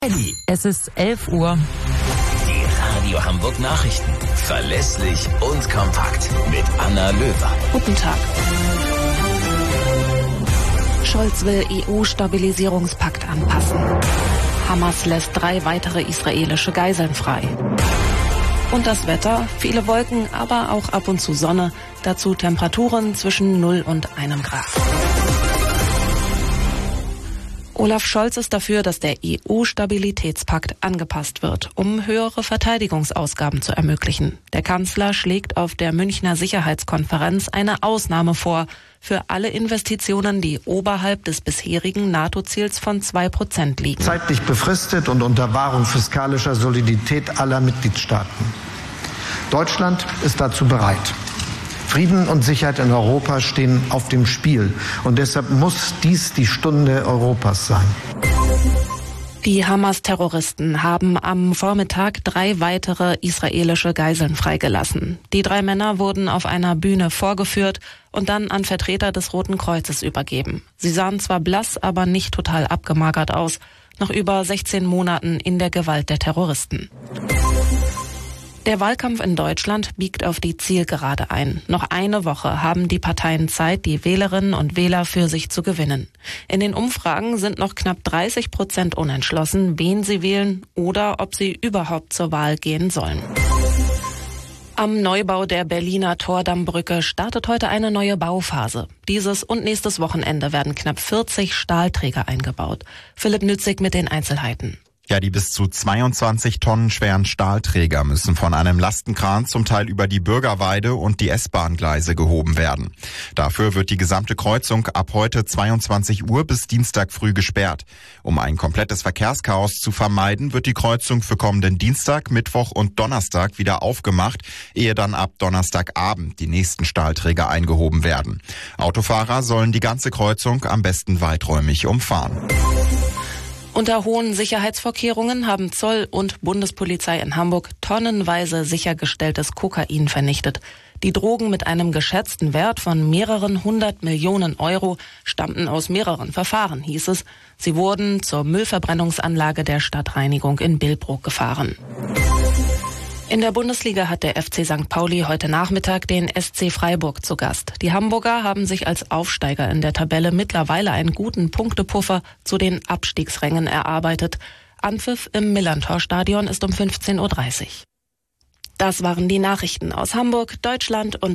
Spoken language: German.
Es ist 11 Uhr. Die Radio Hamburg Nachrichten. Verlässlich und kompakt. Mit Anna Löwer. Guten Tag. Scholz will EU-Stabilisierungspakt anpassen. Hamas lässt 3 weitere israelische Geiseln frei. Und das Wetter, viele Wolken, aber auch ab und zu Sonne. Dazu Temperaturen zwischen 0 und 1 Grad. Olaf Scholz ist dafür, dass der EU-Stabilitätspakt angepasst wird, um höhere Verteidigungsausgaben zu ermöglichen. Der Kanzler schlägt auf der Münchner Sicherheitskonferenz eine Ausnahme vor für alle Investitionen, die oberhalb des bisherigen NATO-Ziels von 2% liegen. Zeitlich befristet und unter Wahrung fiskalischer Solidität aller Mitgliedstaaten. Deutschland ist dazu bereit. Frieden und Sicherheit in Europa stehen auf dem Spiel. Und deshalb muss dies die Stunde Europas sein. Die Hamas-Terroristen haben am Vormittag 3 weitere israelische Geiseln freigelassen. Die 3 Männer wurden auf einer Bühne vorgeführt und dann an Vertreter des Roten Kreuzes übergeben. Sie sahen zwar blass, aber nicht total abgemagert aus, nach über 16 Monaten in der Gewalt der Terroristen. Der Wahlkampf in Deutschland biegt auf die Zielgerade ein. Noch eine Woche haben die Parteien Zeit, die Wählerinnen und Wähler für sich zu gewinnen. In den Umfragen sind noch knapp 30% unentschlossen, wen sie wählen oder ob sie überhaupt zur Wahl gehen sollen. Am Neubau der Berliner Tordammbrücke startet heute eine neue Bauphase. Dieses und nächstes Wochenende werden knapp 40 Stahlträger eingebaut. Philipp Nützig mit den Einzelheiten. Ja, die bis zu 22 Tonnen schweren Stahlträger müssen von einem Lastenkran zum Teil über die Bürgerweide und die S-Bahn-Gleise gehoben werden. Dafür wird die gesamte Kreuzung ab heute 22 Uhr bis Dienstag früh gesperrt. Um ein komplettes Verkehrschaos zu vermeiden, wird die Kreuzung für kommenden Dienstag, Mittwoch und Donnerstag wieder aufgemacht, ehe dann ab Donnerstagabend die nächsten Stahlträger eingehoben werden. Autofahrer sollen die ganze Kreuzung am besten weiträumig umfahren. Unter hohen Sicherheitsvorkehrungen haben Zoll und Bundespolizei in Hamburg tonnenweise sichergestelltes Kokain vernichtet. Die Drogen mit einem geschätzten Wert von mehreren 100 Millionen Euro stammten aus mehreren Verfahren, hieß es. Sie wurden zur Müllverbrennungsanlage der Stadtreinigung in Billbrook gefahren. In der Bundesliga hat der FC St. Pauli heute Nachmittag den SC Freiburg zu Gast. Die Hamburger haben sich als Aufsteiger in der Tabelle mittlerweile einen guten Punktepuffer zu den Abstiegsrängen erarbeitet. Anpfiff im Millerntor-Stadion ist um 15:30 Uhr. Das waren die Nachrichten aus Hamburg, Deutschland und